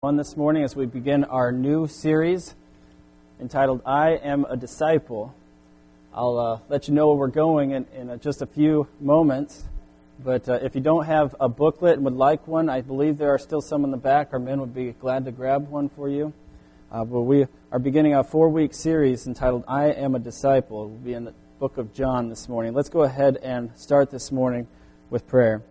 On this morning as we begin our new series entitled I Am a Disciple. I'll let you know where we're going in just a few moments, but if you don't have a booklet and would like one, I believe there are still some in the back. Our men would be glad to grab one for you. But we are beginning a 4-week series entitled I Am a Disciple. We'll be in the book of John this morning. Let's go ahead and start this morning with prayer.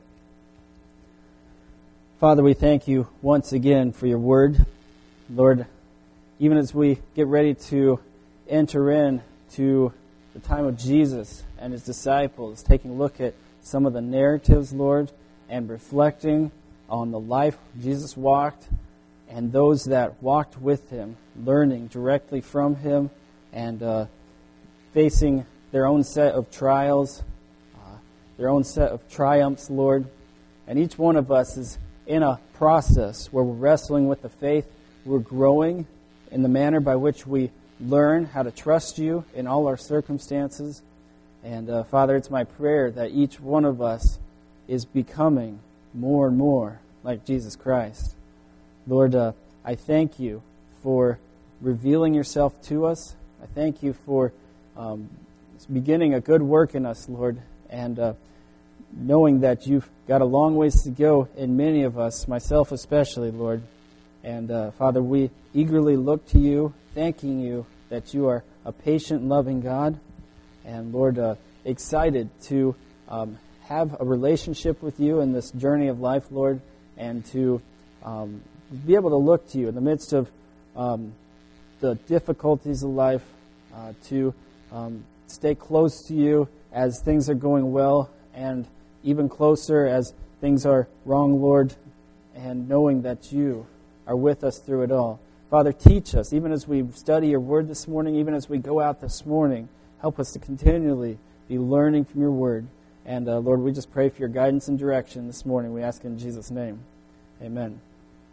Father, we thank you once again for your word. Lord, even as we get ready to enter into the time of Jesus and his disciples, taking a look at some of the narratives, Lord, and reflecting on the life Jesus walked and those that walked with him, learning directly from him and facing their own set of trials, their own set of triumphs, Lord. And each one of us is in a process where we're wrestling with the faith. We're growing in the manner by which we learn how to trust you in all our circumstances. And Father, it's my prayer that each one of us is becoming more and more like Jesus Christ. Lord, I thank you for revealing yourself to us. I thank you for beginning a good work in us, Lord, and knowing that you've got a long ways to go in many of us, myself especially, Lord. And Father, we eagerly look to you, thanking you that you are a patient, loving God. And Lord, excited to have a relationship with you in this journey of life, Lord, and to be able to look to you in the midst of the difficulties of life, to stay close to you as things are going well, and even closer as things are wrong, Lord, and knowing that you are with us through it all. Father, teach us, even as we study your word this morning, even as we go out this morning, help us to continually be learning from your word. And Lord, we just pray for your guidance and direction this morning. We ask in Jesus' name. Amen.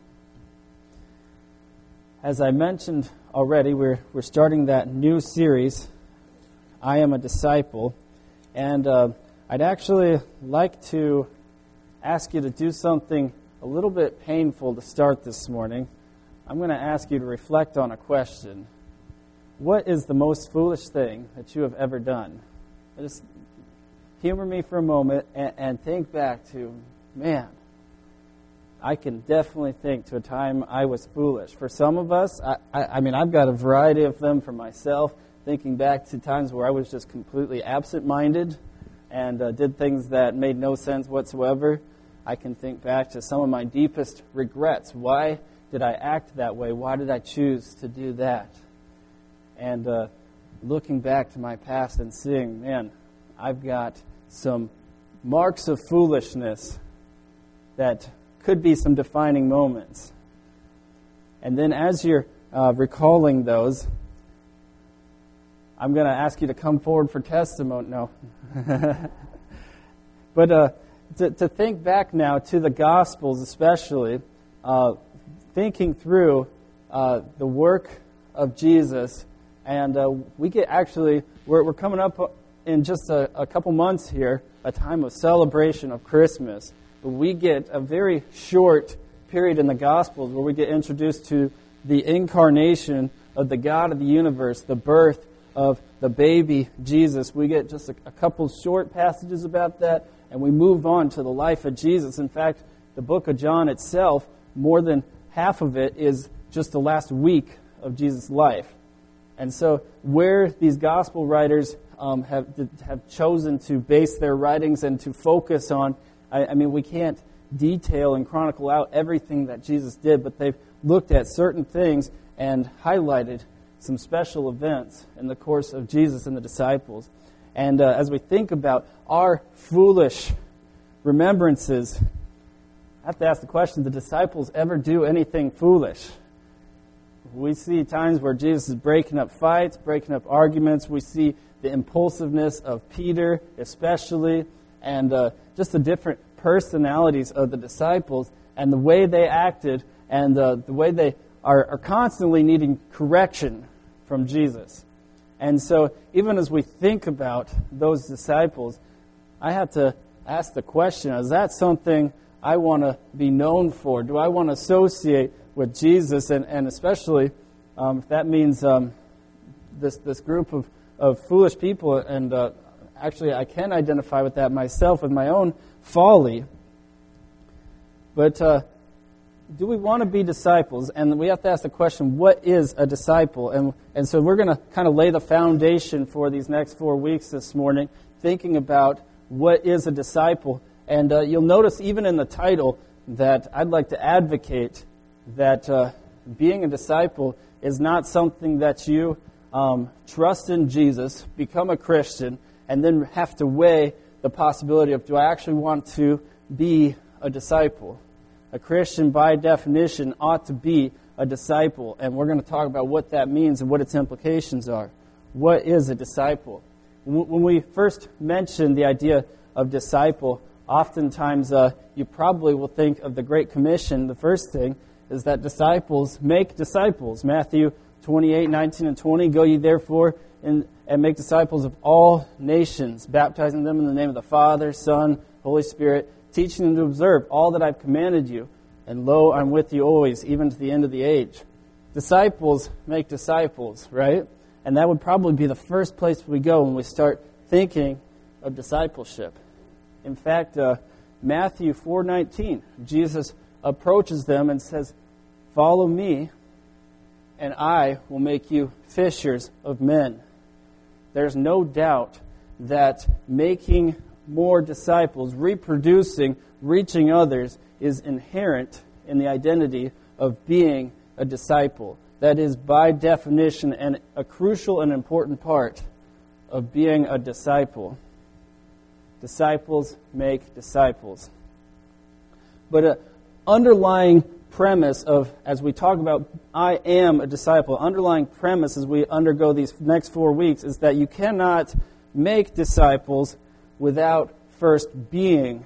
As I mentioned already, we're starting that new series, I Am a Disciple, and I'd actually like to ask you to do something a little bit painful to start this morning. I'm going to ask you to reflect on a question. What is the most foolish thing that you have ever done? Just humor me for a moment and think back to, man, I can definitely think to a time I was foolish. For some of us, I mean, I've got a variety of them for myself, thinking back to times where I was just completely absent-minded and did things that made no sense whatsoever. I can think back to some of my deepest regrets. Why did I act that way? Why did I choose to do that? And looking back to my past and seeing, man, I've got some marks of foolishness that could be some defining moments. And then as you're recalling those, I'm going to ask you to come forward for testimony. No. But to think back now to the Gospels especially, thinking through the work of Jesus, and we get actually, we're coming up in just a couple months here, a time of celebration of Christmas. But we get a very short period in the Gospels where we get introduced to the incarnation of the God of the universe, the birth of the baby Jesus. We get just a couple short passages about that, and we move on to the life of Jesus. In fact, the book of John itself, more than half of it is just the last week of Jesus' life. And so where these gospel writers have chosen to base their writings and to focus on, I mean, we can't detail and chronicle out everything that Jesus did, but they've looked at certain things and highlighted some special events in the course of Jesus and the disciples. And as we think about our foolish remembrances, I have to ask the question, did the disciples ever do anything foolish? We see times where Jesus is breaking up fights, breaking up arguments. We see the impulsiveness of Peter especially, and just the different personalities of the disciples and the way they acted and the way they are constantly needing correction from Jesus. And so even as we think about those disciples, I have to ask the question, is that something I want to be known for? Do I want to associate with Jesus, and especially if that means this group of foolish people, and actually I can identify with that myself, with my own folly. But do we want to be disciples? And we have to ask the question, what is a disciple? And so we're going to kind of lay the foundation for these next 4 weeks this morning, thinking about what is a disciple. And you'll notice even in the title that I'd like to advocate that being a disciple is not something that you trust in Jesus, become a Christian, and then have to weigh the possibility of, do I actually want to be a disciple? A Christian, by definition, ought to be a disciple. And we're going to talk about what that means and what its implications are. What is a disciple? When we first mention the idea of disciple, oftentimes you probably will think of the Great Commission. The first thing is that disciples make disciples. Matthew 28, 19, and 20, go ye therefore and make disciples of all nations, baptizing them in the name of the Father, Son, Holy Spirit, teaching them to observe all that I've commanded you. And lo, I'm with you always, even to the end of the age. Disciples make disciples, right? And that would probably be the first place we go when we start thinking of discipleship. In fact, Matthew 4:19, Jesus approaches them and says, follow me, and I will make you fishers of men. There's no doubt that making more disciples, reproducing, reaching others, is inherent in the identity of being a disciple. That is, by definition, and a crucial and important part of being a disciple. Disciples make disciples. But an underlying premise of, as we talk about, I am a disciple, underlying premise as we undergo these next 4 weeks is that you cannot make disciples without first being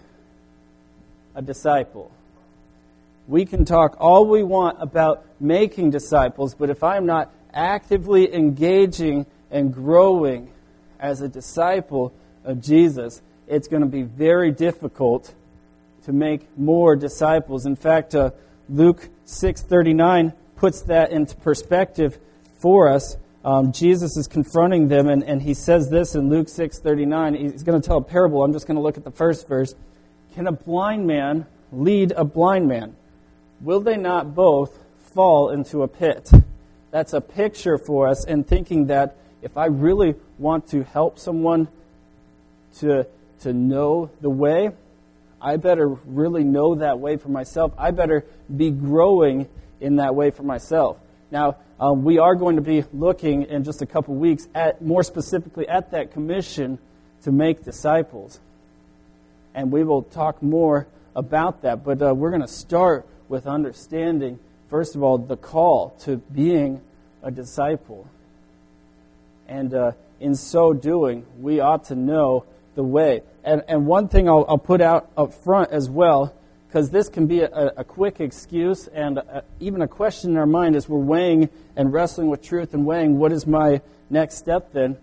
a disciple. We can talk all we want about making disciples, but if I'm not actively engaging and growing as a disciple of Jesus, it's going to be very difficult to make more disciples. In fact, Luke 6:39 puts that into perspective for us. Jesus is confronting them, and he says this in Luke 6:39. He's going to tell a parable. I'm just going to look at the first verse. Can a blind man lead a blind man? Will they not both fall into a pit? That's a picture for us in thinking that if I really want to help someone to know the way, I better really know that way for myself. I better be growing in that way for myself. Now, we are going to be looking in just a couple weeks at more specifically at that commission to make disciples. And we will talk more about that. But we're going to start with understanding, first of all, the call to being a disciple. And in so doing, we ought to know the way. And one thing I'll put out up front as well, because this can be a quick excuse and even a question in our mind as we're weighing and wrestling with truth and weighing what is my next step then.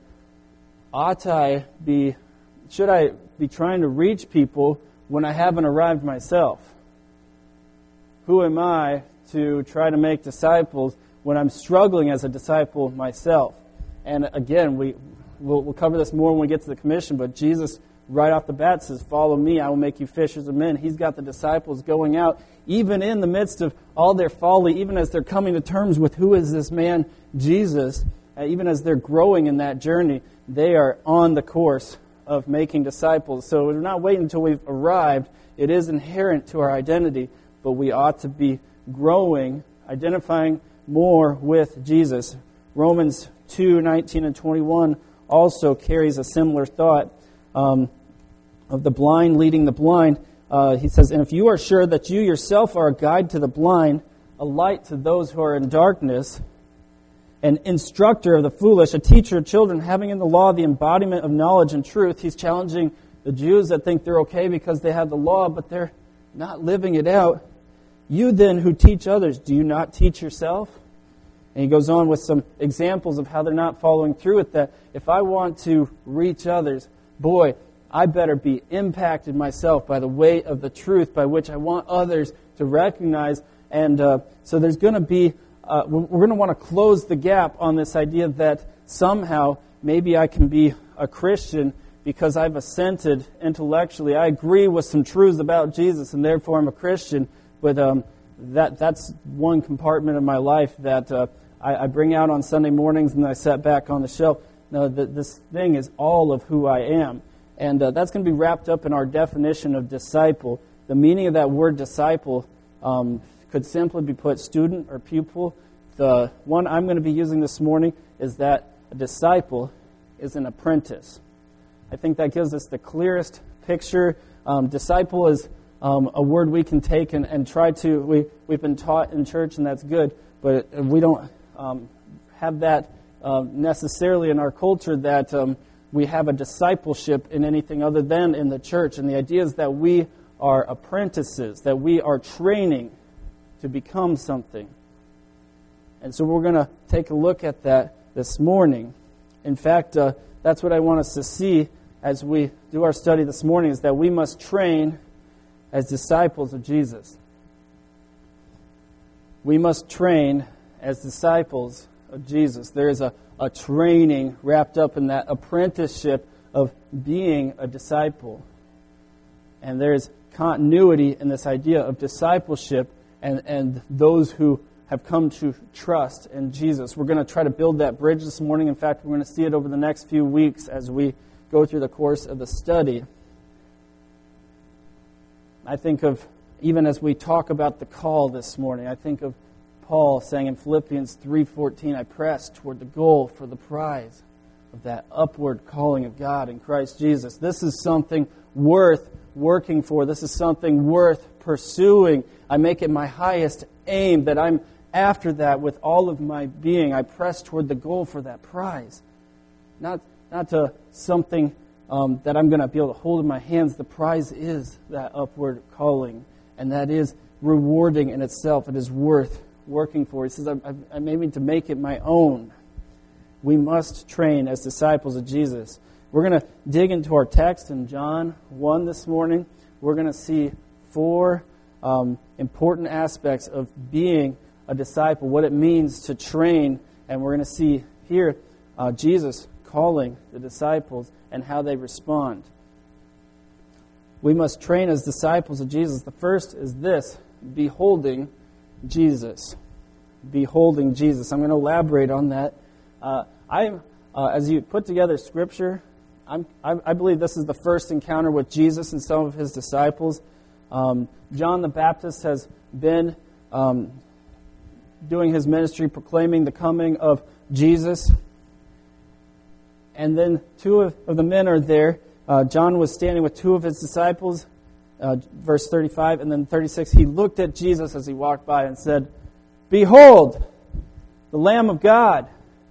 Should I be trying to reach people when I haven't arrived myself? Who am I to try to make disciples when I'm struggling as a disciple myself? And again, we'll cover this more when we get to the commission, but Jesus right off the bat says, follow me, I will make you fishers of men. He's got the disciples going out, even in the midst of all their folly, even as they're coming to terms with who is this man, Jesus, even as they're growing in that journey, they are on the course of making disciples. So we're not waiting until we've arrived. It is inherent to our identity, but we ought to be growing, identifying more with Jesus. Romans 2:19 and 21 also carries a similar thought of the blind leading the blind. He says, and if you are sure that you yourself are a guide to the blind, a light to those who are in darkness, an instructor of the foolish, a teacher of children, having in the law the embodiment of knowledge and truth. He's challenging the Jews that think they're okay because they have the law, but they're not living it out. You then who teach others, do you not teach yourself? And he goes on with some examples of how they're not following through with that. If I want to reach others, boy, I better be impacted myself by the weight of the truth by which I want others to recognize And so there's going to be, we're going to want to close the gap on this idea that somehow maybe I can be a Christian because I've assented intellectually. I agree with some truths about Jesus, and therefore I'm a Christian. But that's one compartment of my life that I bring out on Sunday mornings and I set back on the shelf. No, this thing is all of who I am. And that's going to be wrapped up in our definition of disciple. The meaning of that word disciple could simply be put student or pupil. The one I'm going to be using this morning is that a disciple is an apprentice. I think that gives us the clearest picture. Disciple is a word we can take and try to, we've been taught in church, and that's good, but we don't have that necessarily in our culture that we have a discipleship in anything other than in the church. And the idea is that we are apprentices, that we are training to become something. And so we're going to take a look at that this morning. In fact, that's what I want us to see as we do our study this morning, is that we must train as disciples of Jesus. We must train as disciples of Jesus. There is a training wrapped up in that apprenticeship of being a disciple. And there's continuity in this idea of discipleship and those who have come to trust in Jesus. We're going to try to build that bridge this morning. In fact, we're going to see it over the next few weeks as we go through the course of the study. I think of, even as we talk about the call this morning, I think of Paul saying in Philippians 3:14, I press toward the goal for the prize of that upward calling of God in Christ Jesus. This is something worth working for. This is something worth pursuing. I make it my highest aim, that I'm after that with all of my being. I press toward the goal for that prize. Not to something that I'm going to be able to hold in my hands. The prize is that upward calling, and that is rewarding in itself. It is worth working for. He says, I'm aiming to make it my own. We must train as disciples of Jesus. We're going to dig into our text in John 1 this morning. We're going to see 4 important aspects of being a disciple, what it means to train, and we're going to see here Jesus calling the disciples and how they respond. We must train as disciples of Jesus. The first is this: beholding Jesus. Beholding Jesus. I'm going to elaborate on that. As you put together Scripture, I believe this is the first encounter with Jesus and some of His disciples. John the Baptist has been doing his ministry, proclaiming the coming of Jesus. And then 2 of the men are there. John was standing with 2 of his disciples, verse 35, and then 36. He looked at Jesus as he walked by and said, Behold, the Lamb of God.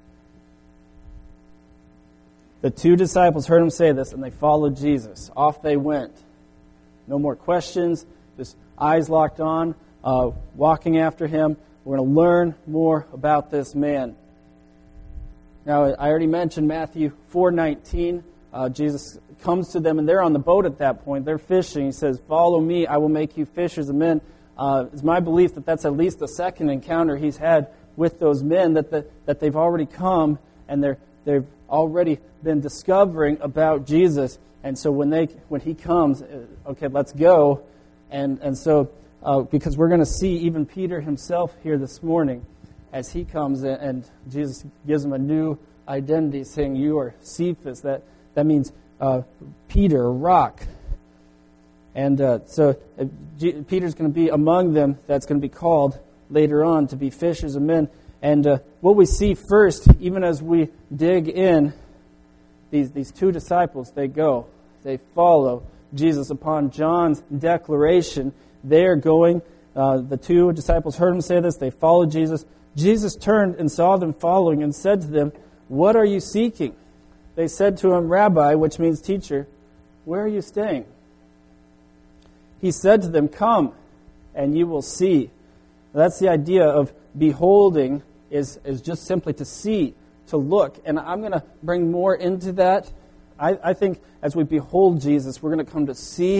The 2 disciples heard him say this, and they followed Jesus. Off they went. No more questions, just eyes locked on, walking after him. We're going to learn more about this man. Now, I already mentioned Matthew 4:19. Jesus comes to them, and they're on the boat at that point. They're fishing. He says, Follow me, I will make you fishers of men. It's my belief that that's at least the second encounter he's had with those men, that they've already come, and they've already been discovering about Jesus. And so when he comes, okay, let's go. And so, because we're going to see even Peter himself here this morning as he comes in, and Jesus gives him a new identity, saying, You are Cephas. That means Peter, or rock. And so Peter's going to be among them. That's going to be called later on to be fishers of men. And what we see first, even as we dig in, these 2 disciples, they follow Jesus upon John's declaration. They're going, the 2 disciples heard him say this, they followed Jesus. Jesus turned and saw them following and said to them, What are you seeking? They said to him, Rabbi, which means teacher, where are you staying? He said to them, Come, and you will see. That's the idea of beholding, is just simply to see, to look. And I'm going to bring more into that. I think as we behold Jesus, we're going to come to see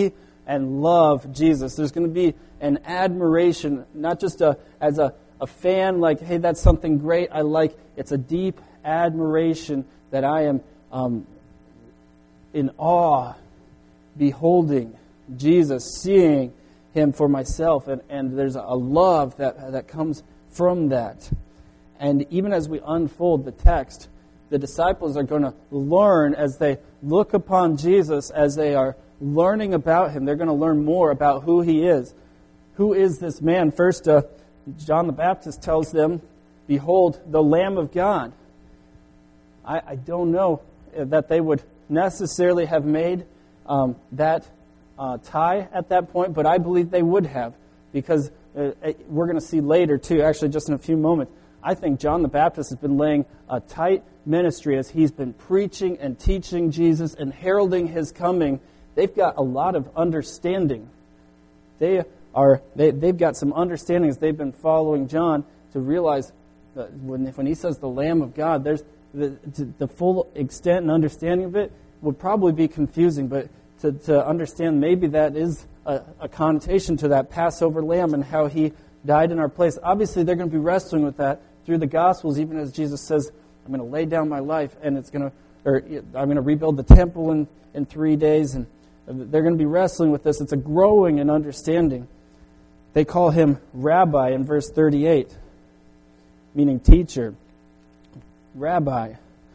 and love Jesus. There's going to be an admiration, not just as a fan, like, hey, that's something great I like. It's a deep admiration that I am in awe, beholding Jesus, seeing Him for myself, and there's a love that comes from that. And even as we unfold the text, the disciples are going to learn as they look upon Jesus, as they are learning about Him. They're going to learn more about who He is. Who is this man? First, John the Baptist tells them, "Behold, the Lamb of God." I don't know that they would necessarily have made that tie at that point, but I believe they would have, because we're going to see later too, actually just in a few moments, I think John the Baptist has been laying a tight ministry as he's been preaching and teaching Jesus and heralding His coming. They've got a lot of understanding. They've got some understanding as they've been following John to realize that when he says the Lamb of God, there's the full extent and understanding of it would probably be confusing, but to understand maybe that is a connotation to that Passover lamb and how He died in our place. Obviously, they're going to be wrestling with that through the Gospels, even as Jesus says, I'm going to lay down my life, and I'm going to rebuild the temple in 3 days, and they're going to be wrestling with this. It's a growing in understanding. They call Him Rabbi in verse 38, meaning teacher. Rabbi.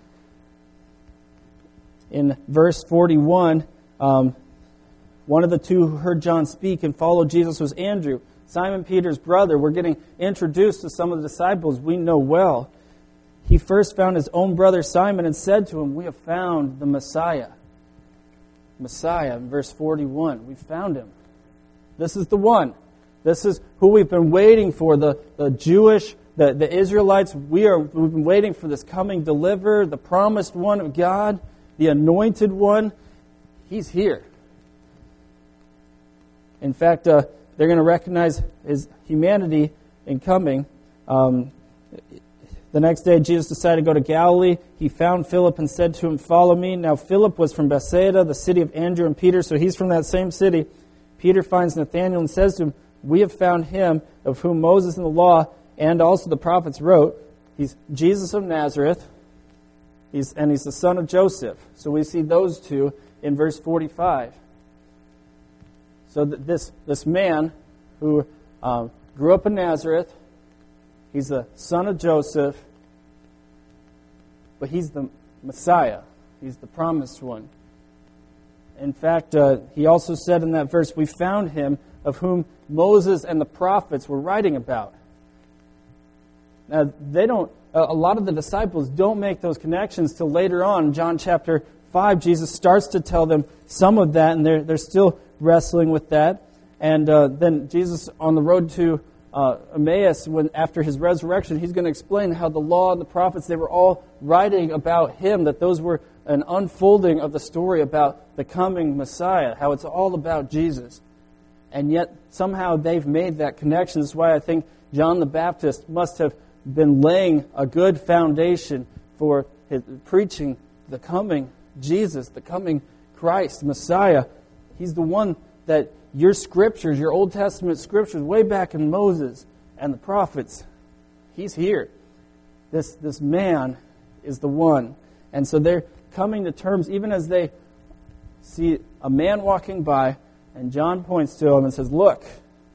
In verse 41, one of the two who heard John speak and followed Jesus was Andrew, Simon Peter's brother. We're getting introduced to some of the disciples we know well. He first found his own brother Simon and said to him, "We have found the Messiah." Messiah, in verse 41. We found Him. This is the one. This is who we've been waiting for, the Jewish, the Israelites. We've been waiting for this coming deliverer, the promised one of God, the anointed one. He's here. In fact, they're going to recognize His humanity in coming. The next day, Jesus decided to go to Galilee. He found Philip and said to him, "Follow me." Now, Philip was from Bethsaida, the city of Andrew and Peter, so he's from that same city. Peter finds Nathanael and says to him, "We have found Him of whom Moses in the law and also the prophets wrote." He's Jesus of Nazareth, he's the son of Joseph. So we see those two in verse 45. So this man who grew up in Nazareth, he's the son of Joseph, but he's the Messiah. He's the promised one. In fact, he also said in that verse, "We found Him of whom Moses and the prophets were writing about." Now, a lot of the disciples don't make those connections till later on. In John chapter 5, Jesus starts to tell them some of that, and they're still wrestling with that. And then Jesus, on the road to Emmaus, after His resurrection, He's going to explain how the law and the prophets, they were all writing about Him, that those were an unfolding of the story about the coming Messiah, how it's all about Jesus. And yet, somehow they've made that connection. That's why I think John the Baptist must have been laying a good foundation for his preaching the coming Jesus, the coming Christ, Messiah. He's the one that your scriptures, your Old Testament scriptures, way back in Moses and the prophets, He's here. This man is the one. And so they're coming to terms, even as they see a man walking by, and John points to him and says, "Look,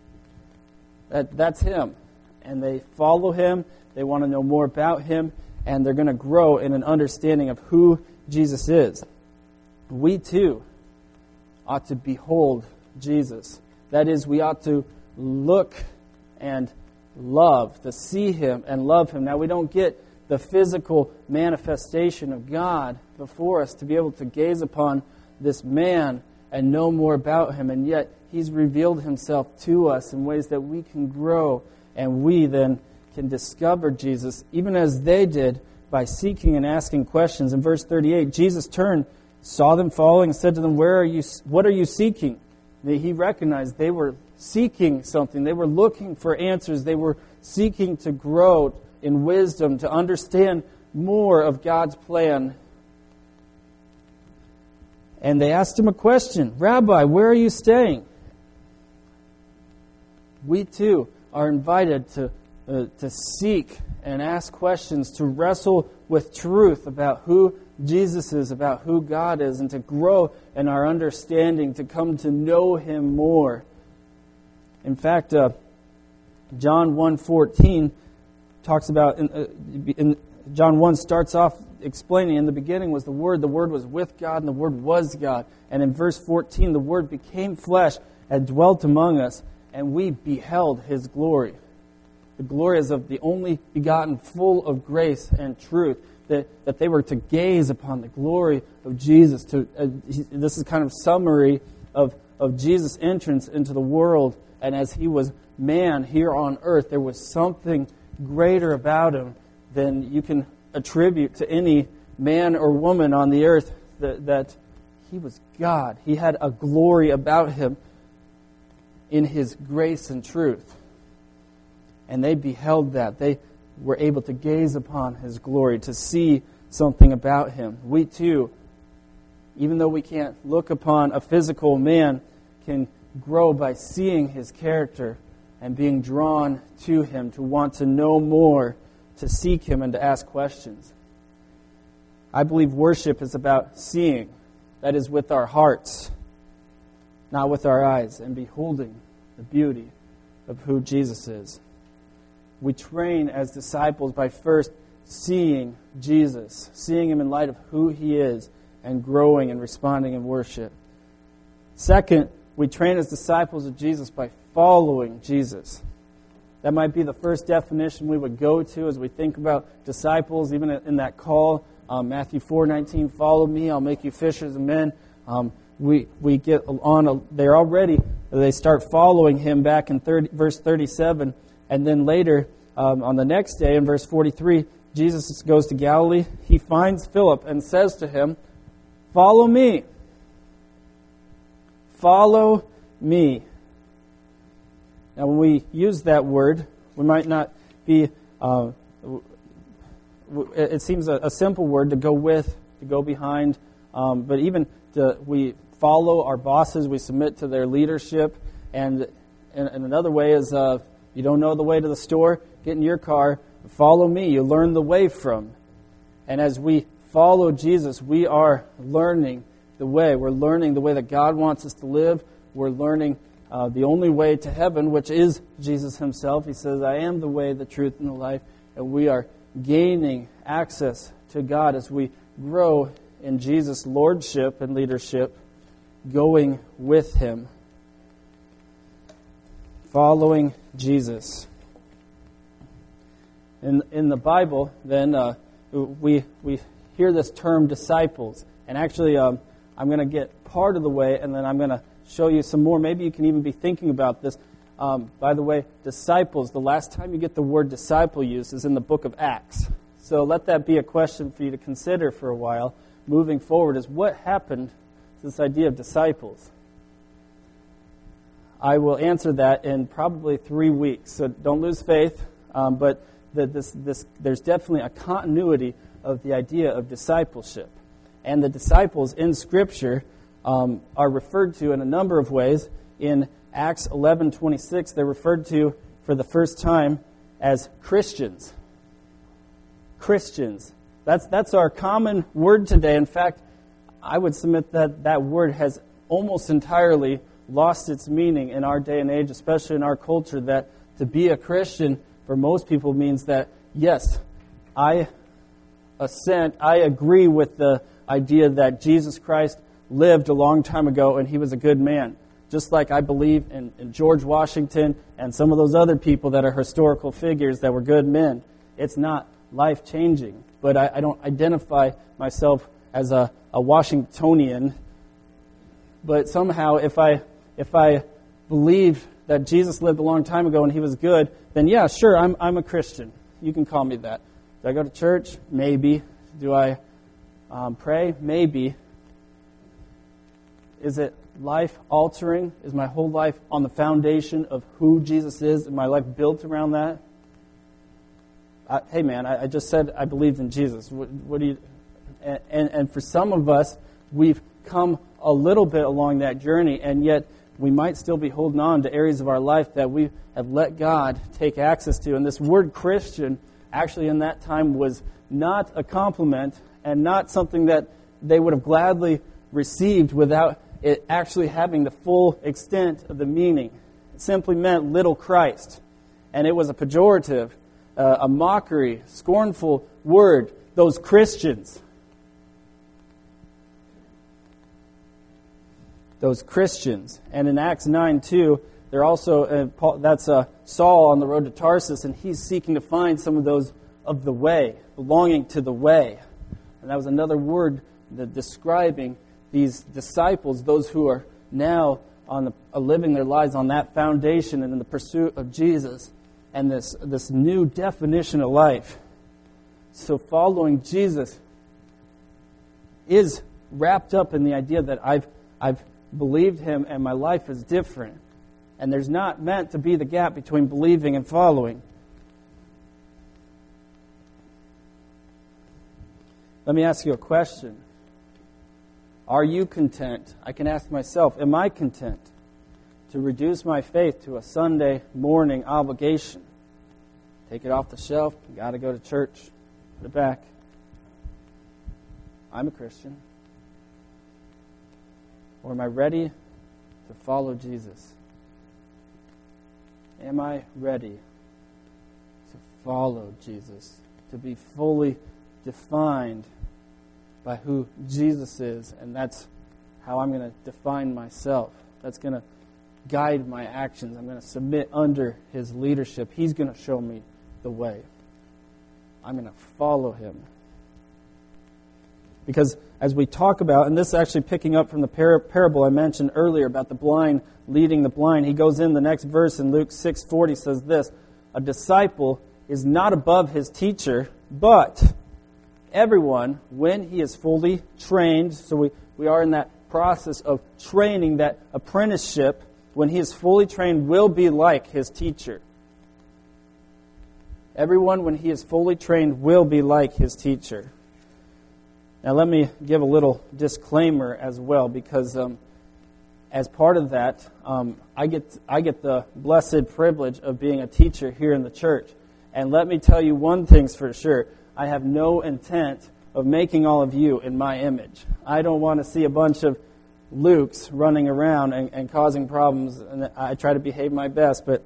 that's Him." And they follow Him. They want to know more about Him. And they're going to grow in an understanding of who Jesus is. We too ought to behold Jesus. That is, we ought to look and love, to see Him and love Him. Now, we don't get the physical manifestation of God before us to be able to gaze upon this man and know more about Him, and yet He's revealed Himself to us in ways that we can grow, and we then can discover Jesus, even as they did, by seeking and asking questions. In verse 38, Jesus turned, saw them following, and said to them, what are you seeking? He recognized they were seeking something. They were looking for answers. They were seeking to grow in wisdom, to understand more of God's plan. And they asked Him a question. "Rabbi, where are you staying?" we too are invited to seek and ask questions, to wrestle with truth about who Jesus is, about who God is, and to grow in our understanding, to come to know Him more. In fact, John 1:14 talks about, John 1 starts off explaining, in the beginning was the Word was with God, and the Word was God. And in verse 14, the Word became flesh and dwelt among us, and we beheld His glory. The glory is of the only begotten, full of grace and truth, that they were to gaze upon the glory of Jesus. This is kind of summary of Jesus' entrance into the world, and as He was man here on earth, there was something greater about Him than you can attribute to any man or woman on the earth, that He was God. He had a glory about Him in His grace and truth. And they beheld that. They were able to gaze upon His glory, to see something about Him. We too, even though we can't look upon a physical man, can grow by seeing His character and being drawn to Him, to want to know more, to seek Him, and to ask questions. I believe worship is about seeing, that is, with our hearts, not with our eyes, and beholding the beauty of who Jesus is. We train as disciples by first seeing Jesus, seeing Him in light of who He is, and growing and responding in worship. Second, we train as disciples of Jesus by following Jesus. That might be the first definition we would go to as we think about disciples, even in that call, Matthew 4:19, follow me, I'll make you fishers of men. We get on, they start following Him back in verse 37, and then later, on the next day, in verse 43, Jesus goes to Galilee. He finds Philip and says to him, follow me. Follow me. Now, when we use that word, we might not be, it seems a simple word to go with, to go behind, but even we follow our bosses, we submit to their leadership, and another way is, you don't know the way to the store, get in your car, follow me, you learn the way from. And as we follow Jesus, we are learning the way. We're learning the way that God wants us to live. We're learning the only way to heaven, which is Jesus Himself. He says, I am the way, the truth, and the life. And we are gaining access to God as we grow in Jesus' lordship and leadership, going with Him. Following Jesus. In the Bible, then, we hear this term disciples. And actually, I'm going to get part of the way, and then I'm going to show you some more. Maybe you can even be thinking about this. By the way, disciples, the last time you get the word disciple used is in the book of Acts. So let that be a question for you to consider for a while. Moving forward is what happened to this idea of disciples? I will answer that in probably 3 weeks. So don't lose faith. But there's definitely a continuity of the idea of discipleship. And the disciples in Scripture are referred to in a number of ways. In Acts 11:26, they're referred to for the first time as Christians. Christians. That's our common word today. In fact, I would submit that word has almost entirely lost its meaning in our day and age, especially in our culture, that to be a Christian for most people means that, yes, I agree with the idea that Jesus Christ lived a long time ago and He was a good man. Just like I believe in George Washington and some of those other people that are historical figures that were good men. It's not life-changing. But I don't identify myself as a Washingtonian. But somehow, if I believe that Jesus lived a long time ago and He was good, then yeah, sure, I'm a Christian. You can call me that. Do I go to church? Maybe. Do I pray? Maybe. Is it life-altering? Is my whole life on the foundation of who Jesus is? Is my life built around that? Hey man, I just said I believed in Jesus. What do you? And for some of us, we've come a little bit along that journey, and yet we might still be holding on to areas of our life that we have let God take access to. And this word Christian actually in that time was not a compliment and not something that they would have gladly received without it actually having the full extent of the meaning. It simply meant little Christ. And it was a pejorative, a mockery, scornful word. Those Christians. Those Christians. And in Acts 9:2, they're also, that's Saul on the road to Tarsus, and he's seeking to find some of those of the way, belonging to the way. And that was another word that describing these disciples, those who are now living their lives on that foundation and in the pursuit of Jesus and this new definition of life. So following Jesus is wrapped up in the idea that I've believed Him and my life is different. And there's not meant to be the gap between believing and following. Let me ask you a question. Are you content? I can ask myself, am I content to reduce my faith to a Sunday morning obligation? Take it off the shelf, got to go to church, put it back. I'm a Christian. Or am I ready to follow Jesus? Am I ready to follow Jesus? To be fully defined by who Jesus is, and that's how I'm going to define myself. That's going to guide my actions. I'm going to submit under His leadership. He's going to show me the way. I'm going to follow Him. Because as we talk about, and this is actually picking up from the parable I mentioned earlier about the blind leading the blind, he goes in the next verse in Luke 6:40 says this, a disciple is not above his teacher, but everyone, when he is fully trained, so we are in that process of training, that apprenticeship, when he is fully trained, will be like his teacher. Everyone, when he is fully trained, will be like his teacher. Now let me give a little disclaimer as well, because as part of that, I get the blessed privilege of being a teacher here in the church. And let me tell you one thing's for sure. I have no intent of making all of you in my image. I don't want to see a bunch of Lukes running around and causing problems. And I try to behave my best, but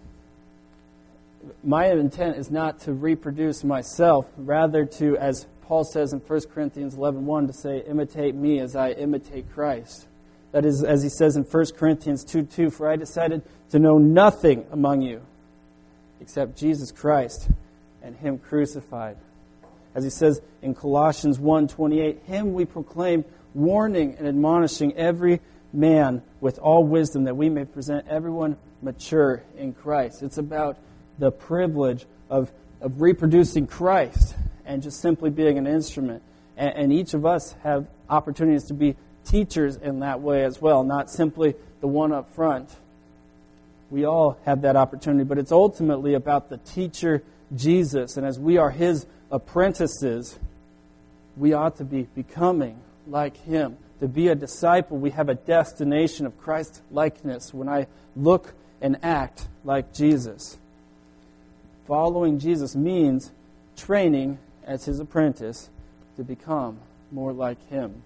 my intent is not to reproduce myself, rather to, as Paul says in 1 Corinthians 11:1, to say, imitate me as I imitate Christ. That is, as he says in 1 Corinthians 2:2, for I decided to know nothing among you except Jesus Christ and Him crucified. As he says in Colossians 1:28, Him we proclaim, warning and admonishing every man with all wisdom, that we may present everyone mature in Christ. It's about the privilege of reproducing Christ and just simply being an instrument. And each of us have opportunities to be teachers in that way as well, not simply the one up front. We all have that opportunity, but it's ultimately about the teacher, Jesus. And as we are His apprentices, we ought to be becoming like Him. To be a disciple, we have a destination of Christ-likeness when I look and act like Jesus. Following Jesus means training as His apprentice to become more like Him.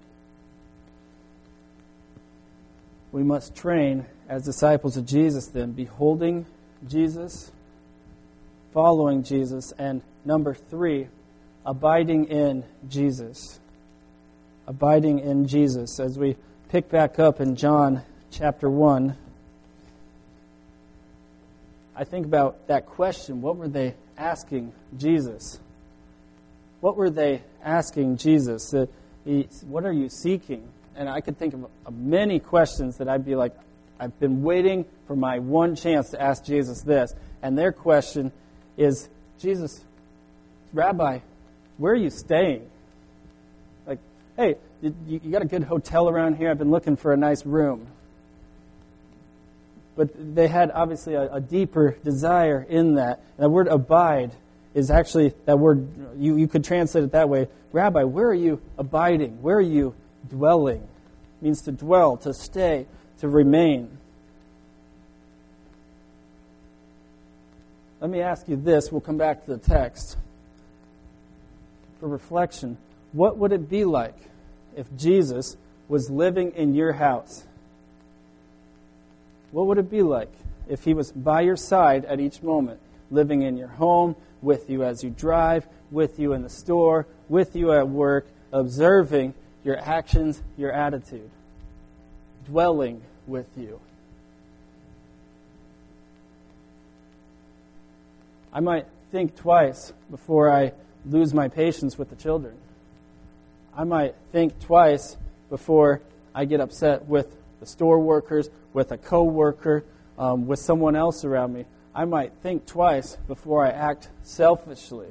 We must train as disciples of Jesus then, beholding Jesus, following Jesus, and number 3, abiding in Jesus. Abiding in Jesus. As we pick back up in John chapter 1, I think about that question. What were they asking Jesus? What were they asking Jesus? What are you seeking? And I could think of many questions that I'd be like, I've been waiting for my one chance to ask Jesus this. And their question is, Jesus, Rabbi, where are you staying? Like, hey, you got a good hotel around here? I've been looking for a nice room. But they had obviously a deeper desire in that. And the word abide is actually that word, you could translate it that way. Rabbi, where are you abiding? Where are you dwelling? It means to dwell, to stay, to remain. let me ask you this. We'll come back to the text. For reflection, what would it be like if Jesus was living in your house? What would it be like if he was by your side at each moment, living in your home, with you as you drive, with you in the store, with you at work, observing your actions, your attitude, dwelling with you? I might think twice before I lose my patience with the children. I might think twice before I get upset with the store workers, with a coworker, with someone else around me. I might think twice before I act selfishly.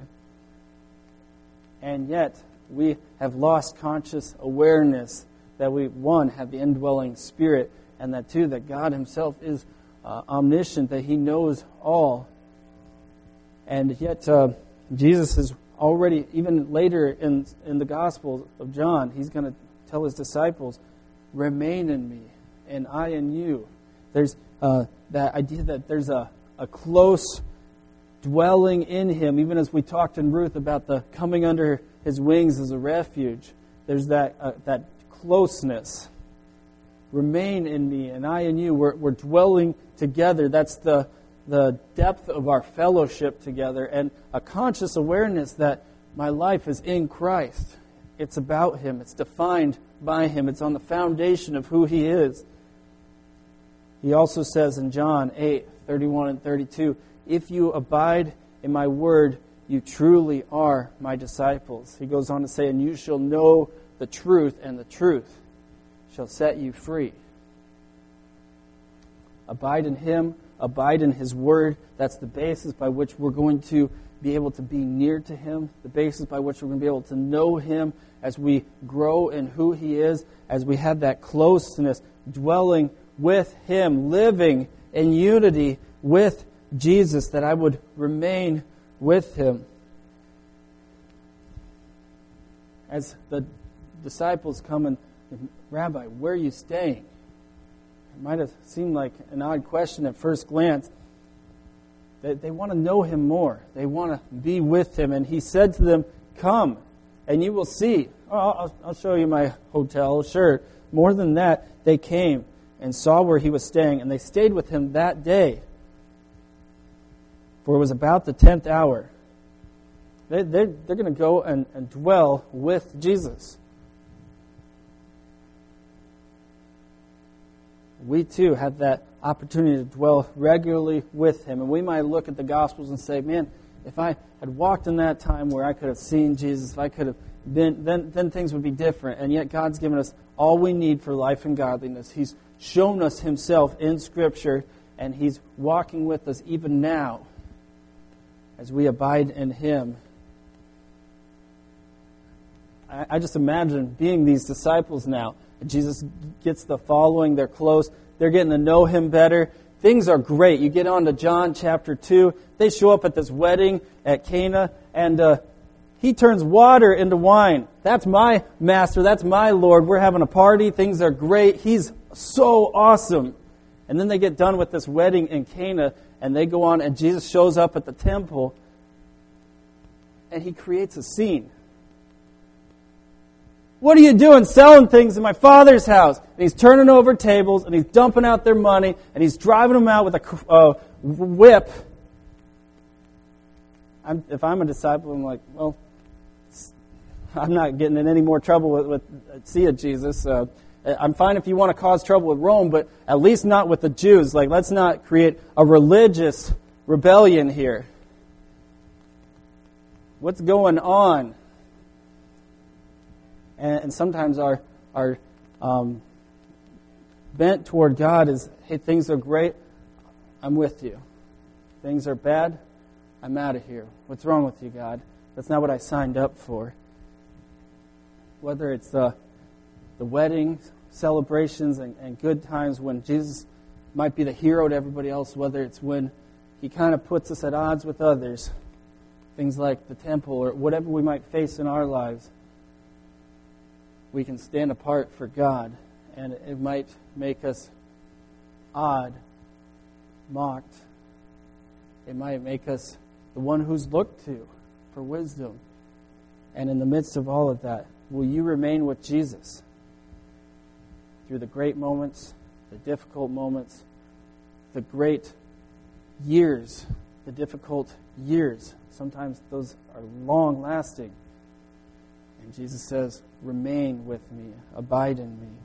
And yet, we have lost conscious awareness that we, one, have the indwelling Spirit, and that, two, that God Himself is omniscient, that He knows all. And yet, Jesus is already, even later in the Gospel of John, He's going to tell His disciples, remain in me, and I in you. There's that idea that there's a close dwelling in Him, even as we talked in Ruth about the coming under His wings as a refuge. There's that closeness. Remain in me, and I in you. We're dwelling together. That's the depth of our fellowship together, and a conscious awareness that my life is in Christ. It's about Him. It's defined by Him. It's on the foundation of who He is. He also says in John 8:31 and 32, if you abide in my word, you truly are my disciples. He goes on to say, and you shall know the truth, and the truth shall set you free. Abide in Him. Abide in His Word. That's the basis by which we're going to be able to be near to Him, the basis by which we're going to be able to know Him as we grow in who He is, as we have that closeness, dwelling with Him, living in unity with Jesus, that I would remain with Him. As the disciples come and, Rabbi, where are you staying? It might have seemed like an odd question at first glance. They want to know Him more. They want to be with Him. And He said to them, come, and you will see. Oh, I'll show you my hotel. Sure. More than that, they came and saw where He was staying, and they stayed with Him that day. For it was about the 10th hour. They're going to go and dwell with Jesus. We too have that opportunity to dwell regularly with Him. And we might look at the Gospels and say, man, if I had walked in that time where I could have seen Jesus, if I could have been, then things would be different. And yet God's given us all we need for life and godliness. He's shown us Himself in Scripture, and He's walking with us even now as we abide in Him. I just imagine being these disciples now. Jesus gets the following. They're close. They're getting to know Him better. Things are great. You get on to John chapter 2. They show up at this wedding at Cana, and He turns water into wine. That's my Master. That's my Lord. We're having a party. Things are great. He's so awesome. And then they get done with this wedding in Cana, and they go on, and Jesus shows up at the temple, and He creates a scene. What are you doing selling things in my Father's house? And He's turning over tables, and He's dumping out their money, and He's driving them out with a whip. If I'm a disciple, I'm like, well, I'm not getting in any more trouble with see ya, Jesus. I'm fine if you want to cause trouble with Rome, but at least not with the Jews. Like, let's not create a religious rebellion here. What's going on? And sometimes our bent toward God is, hey, things are great, I'm with you. Things are bad, I'm out of here. What's wrong with you, God? That's not what I signed up for. Whether it's the weddings, celebrations, and good times when Jesus might be the hero to everybody else, whether it's when He kind of puts us at odds with others, things like the temple or whatever we might face in our lives, we can stand apart for God, and it might make us odd, mocked. It might make us the one who's looked to for wisdom. And in the midst of all of that, will you remain with Jesus through the great moments, the difficult moments, the great years, the difficult years? Sometimes those are long-lasting. And Jesus says, remain with me, abide in me.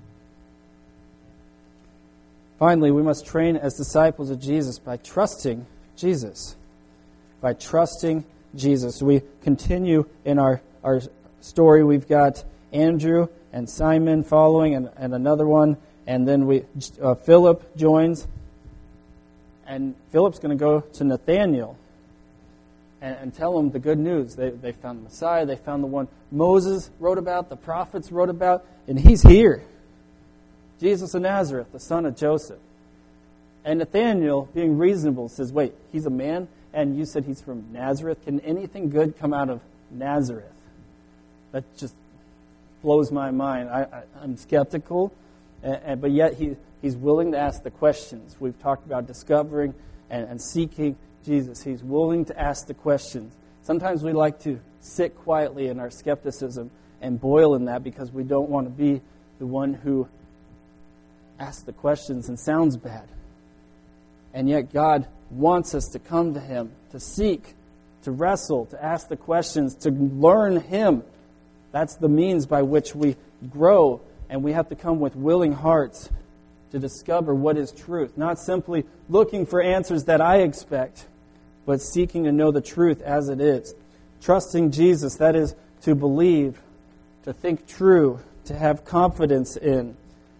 Finally, we must train as disciples of Jesus by trusting Jesus. By trusting Jesus. We continue in our story. We've got Andrew and Simon following and another one. And then Philip joins. And Philip's going to go to Nathanael and tell him the good news. They found the Messiah. They found the one Moses wrote about, the prophets wrote about. And he's here. Jesus of Nazareth, the son of Joseph. And Nathanael, being reasonable, says, wait, he's a man, and you said he's from Nazareth? Can anything good come out of Nazareth? That just blows my mind. I'm skeptical, but yet he's willing to ask the questions. We've talked about discovering and seeking Jesus. He's willing to ask the questions. Sometimes we like to sit quietly in our skepticism and boil in that because we don't want to be the one who asks the questions and sounds bad. And yet God wants us to come to Him, to seek, to wrestle, to ask the questions, to learn Him. That's the means by which we grow, and we have to come with willing hearts to discover what is truth. Not simply looking for answers that I expect, but seeking to know the truth as it is. Trusting Jesus, that is to believe, to think true, to have confidence in.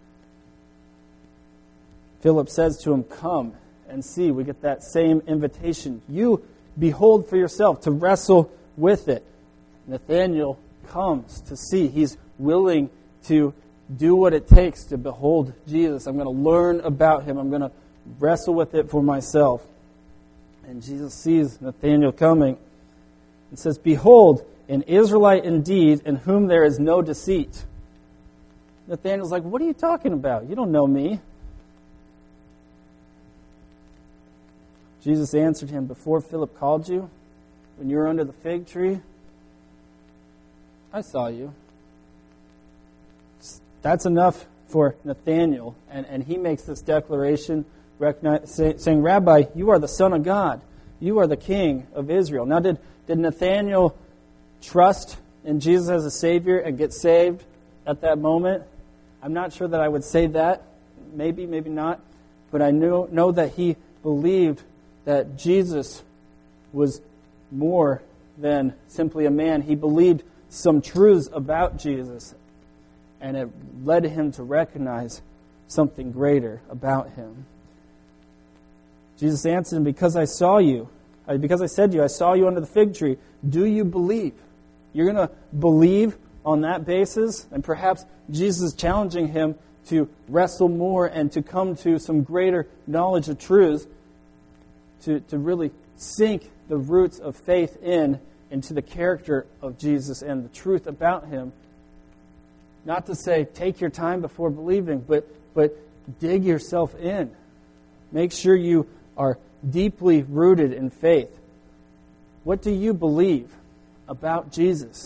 Philip says to him, come and see. We get that same invitation. You behold for yourself, to wrestle with it. Nathanael comes to see. He's willing to do what it takes to behold Jesus. I'm going to learn about Him. I'm going to wrestle with it for myself. And Jesus sees Nathanael coming and says, behold, an Israelite indeed, in whom there is no deceit. Nathanael's like, what are you talking about? You don't know me. Jesus answered him, before Philip called you, when you were under the fig tree, I saw you. That's enough for Nathanael. And he makes this declaration saying, Rabbi, you are the Son of God. You are the King of Israel. Now, did Nathanael trust in Jesus as a Savior and get saved at that moment? I'm not sure that I would say that. Maybe, maybe not. But I know that he believed that Jesus was more than simply a man. He believed some truths about Jesus, and it led him to recognize something greater about Him. Jesus answered him, because I said to you, I saw you under the fig tree. Do you believe? You're going to believe on that basis? And perhaps Jesus is challenging him to wrestle more and to come to some greater knowledge of truths, to really sink the roots of faith into the character of Jesus and the truth about Him. Not to say, take your time before believing, but dig yourself in. Make sure you are deeply rooted in faith. What do you believe about Jesus?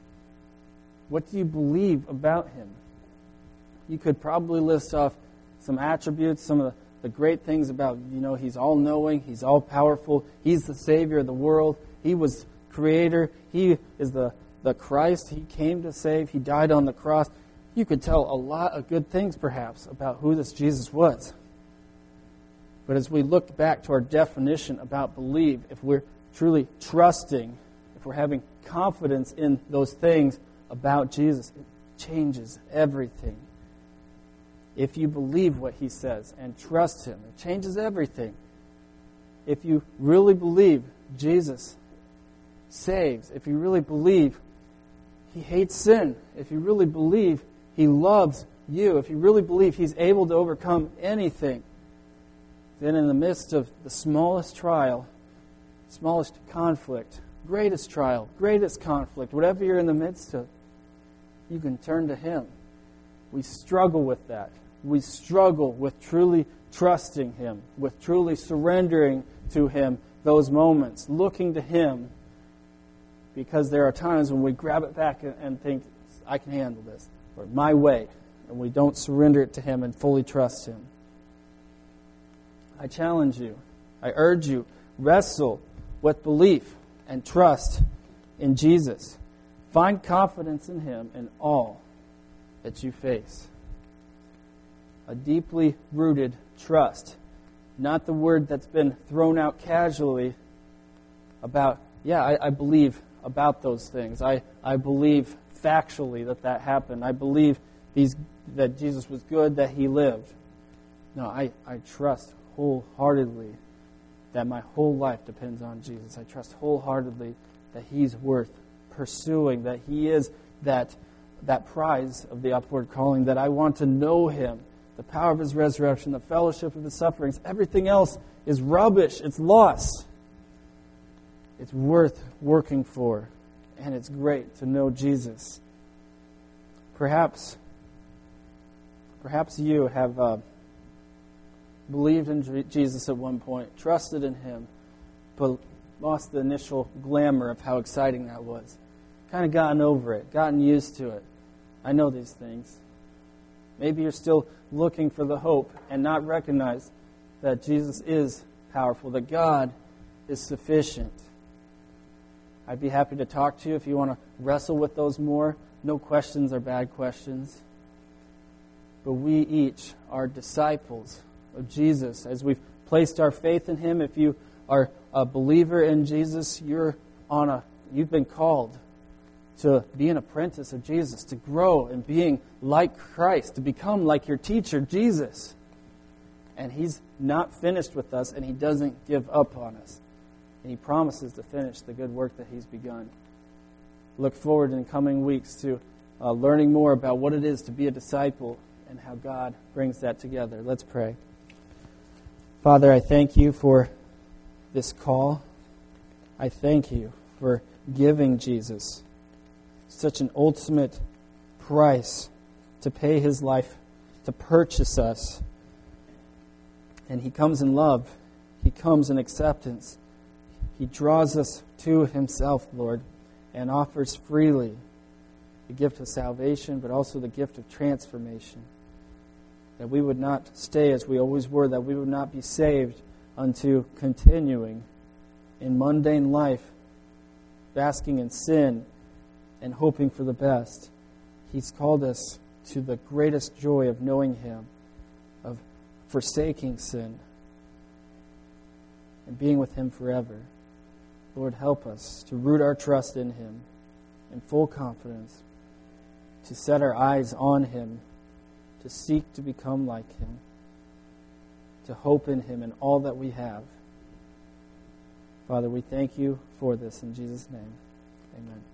What do you believe about Him? You could probably list off some attributes, some of the great things about, He's all-knowing, He's all-powerful, He's the Savior of the world, He was Creator, He is the Christ, He came to save, He died on the cross. You could tell a lot of good things, perhaps, about who this Jesus was. But as we look back to our definition about believe, if we're truly trusting, if we're having confidence in those things about Jesus, it changes everything. If you believe what He says and trust Him, it changes everything. If you really believe Jesus saves, if you really believe He hates sin, if you really believe He loves you, if you really believe He's able to overcome anything, then in the midst of the smallest trial, smallest conflict, greatest trial, greatest conflict, whatever you're in the midst of, you can turn to Him. We struggle with that. We struggle with truly trusting Him, with truly surrendering to Him those moments, looking to Him, because there are times when we grab it back and think, I can handle this, or my way, and we don't surrender it to Him and fully trust Him. I challenge you, I urge you, wrestle with belief and trust in Jesus. Find confidence in Him in all that you face. A deeply rooted trust, not the word that's been thrown out casually about, I believe about those things. I believe factually that happened. I believe that Jesus was good, that He lived. No, I trust wholeheartedly that my whole life depends on Jesus. I trust wholeheartedly that He's worth pursuing, that He is that prize of the upward calling, that I want to know Him, the power of His resurrection, the fellowship of His sufferings. Everything else is rubbish. It's loss. It's worth working for, and it's great to know Jesus. Perhaps you have believed in Jesus at one point, trusted in Him, but lost the initial glamour of how exciting that was. Kind of gotten over it, gotten used to it. I know these things. Maybe you're still looking for the hope and not recognize that Jesus is powerful, that God is sufficient. I'd be happy to talk to you if you want to wrestle with those more. No questions are bad questions. But we each are disciples of Jesus. As we've placed our faith in Him, if you are a believer in Jesus, you've been called to be an apprentice of Jesus, to grow in being like Christ, to become like your teacher, Jesus. And He's not finished with us, and He doesn't give up on us. And He promises to finish the good work that He's begun. Look forward in the coming weeks to learning more about what it is to be a disciple and how God brings that together. Let's pray. Father, I thank You for this call. I thank You for giving Jesus such an ultimate price to pay His life, to purchase us. And He comes in love. He comes in acceptance. He draws us to Himself, Lord, and offers freely the gift of salvation, but also the gift of transformation. That we would not stay as we always were, that we would not be saved unto continuing in mundane life, basking in sin and hoping for the best. He's called us to the greatest joy of knowing Him, of forsaking sin, and being with Him forever. Lord, help us to root our trust in Him in full confidence, to set our eyes on Him, to seek to become like Him, to hope in Him in all that we have. Father, we thank You for this in Jesus' name. Amen.